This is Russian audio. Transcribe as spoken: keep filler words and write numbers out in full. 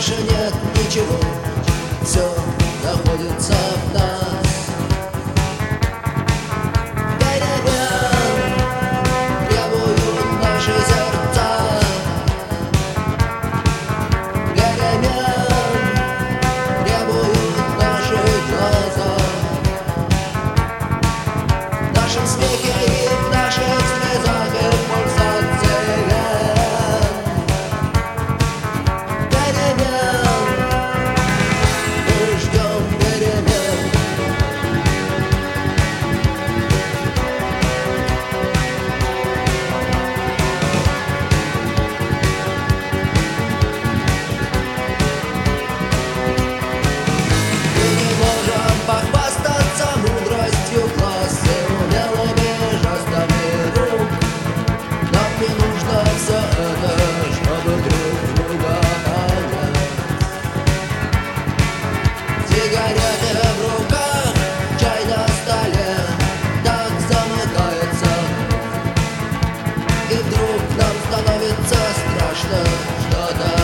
больше нет ничего, все находится в нас. Перемен требуют наши сердца, перемен требуют наши глаза. В нашем смехе и в наших слезах и в пульсации перемен. Мы ждем перемен. Мы не можем похвастаться мудростью класса, умелыми жестами рук. Нам не нужно все это, чтобы друг друга понять. Сигареты в руках, чай на столе, так замыкается. И вдруг нам становится страшно что-то